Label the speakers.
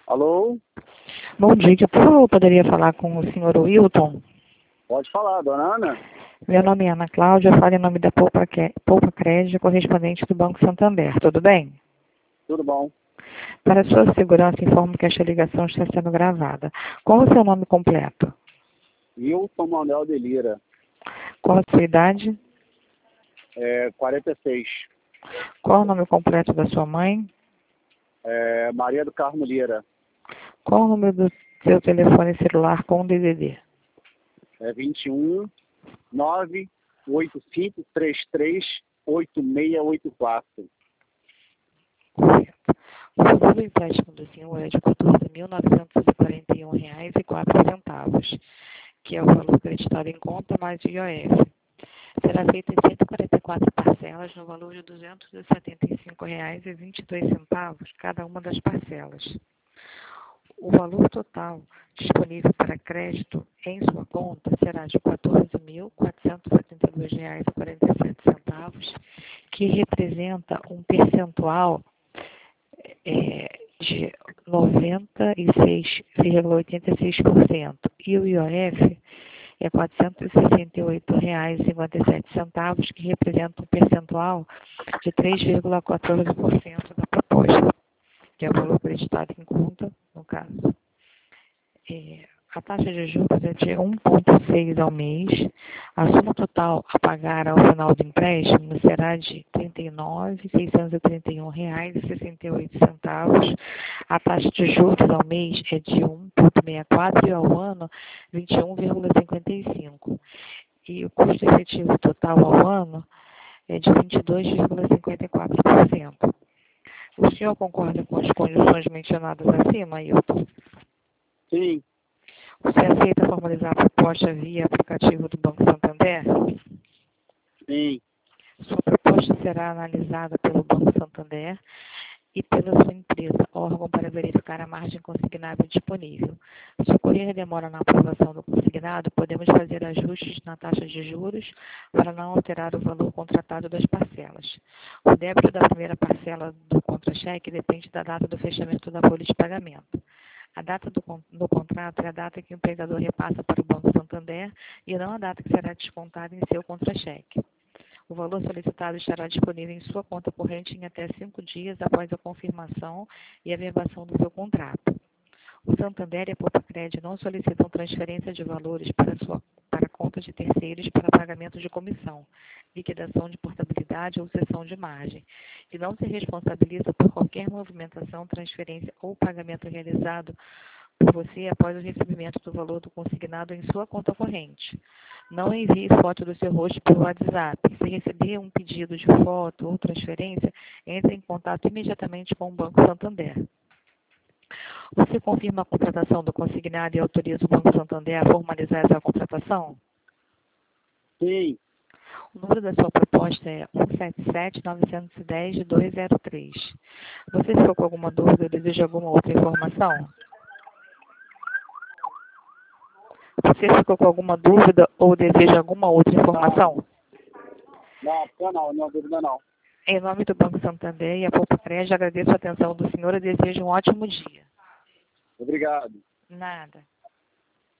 Speaker 1: Alô?
Speaker 2: Bom dia, por favor, eu poderia falar com o senhor Wilton?
Speaker 1: Pode falar, dona Ana?
Speaker 2: Meu nome é Ana Cláudia, falo em nome da Poupa Crédito, correspondente do Banco Santander, tudo bem?
Speaker 1: Tudo bom?
Speaker 2: Para sua segurança, informo que esta ligação está sendo gravada. Qual o seu nome completo?
Speaker 1: Wilton Manuel de Lira,
Speaker 2: Qual a sua idade?
Speaker 1: 46.
Speaker 2: Qual o nome completo da sua mãe?
Speaker 1: Maria do Carmo Lira,
Speaker 2: Qual o número do seu telefone celular com DDD?
Speaker 1: 21 98533 8684.
Speaker 2: Correto. O valor do empréstimo do senhor é de R$ 14.941,04, que é o valor creditado em conta mais o IOF. Será feito em 144 parcelas no valor de R$ 275,22, cada uma das parcelas. O valor total disponível para crédito em sua conta será de R$ 14.472,47, que representa um percentual de 96,86%. E o IOF é R$ 468,57, que representa um percentual de 3,14% da proposta, que é o valor creditado em conta, no caso. A taxa de juros é de 1,6 ao mês. A soma total a pagar ao final do empréstimo será de R$ 39.631,68. A taxa de juros ao mês é de 1,64 e ao ano 21,55. E o custo efetivo total ao ano é de 22,54%. O senhor concorda com as condições mencionadas acima, Ailton?
Speaker 1: Sim,
Speaker 2: Você aceita formalizar a proposta via aplicativo do Banco Santander?
Speaker 1: sim.
Speaker 2: Sua proposta será analisada pelo Banco Santander e pela sua empresa, órgão para verificar a margem consignável disponível. Se ocorrer demora na aprovação do consignado, podemos fazer ajustes na taxa de juros para não alterar o valor contratado das parcelas. O débito da primeira parcela do contra-cheque depende da data do fechamento da folha de pagamento. A data do contrato é a data que o empregador repassa para o Banco Santander e não a data que será descontada em seu contra-cheque. O valor solicitado estará disponível em sua conta corrente em até 5 dias após a confirmação e averbação do seu contrato. O Santander e a Poupa Crédito não solicitam transferência de valores para conta de terceiros para pagamento de comissão, liquidação de portabilidade ou cessão de margem, e não se responsabiliza por qualquer movimentação, transferência ou pagamento realizado por você após o recebimento do valor do consignado em sua conta corrente. Não envie foto do seu rosto pelo WhatsApp. Se receber um pedido de foto ou transferência, entre em contato imediatamente com o Banco Santander. Você confirma a contratação do consignado e autoriza o Banco Santander a formalizar essa contratação?
Speaker 1: Sim.
Speaker 2: O número da sua proposta é 177-910-203. Você ficou com alguma dúvida ou deseja alguma outra informação? Você ficou com alguma dúvida ou deseja alguma outra informação?
Speaker 1: Não, dúvida não.
Speaker 2: Em nome do Banco Santander e a Poupa Crédito, agradeço a atenção do senhor e desejo um ótimo dia.
Speaker 1: Obrigado.
Speaker 2: Nada.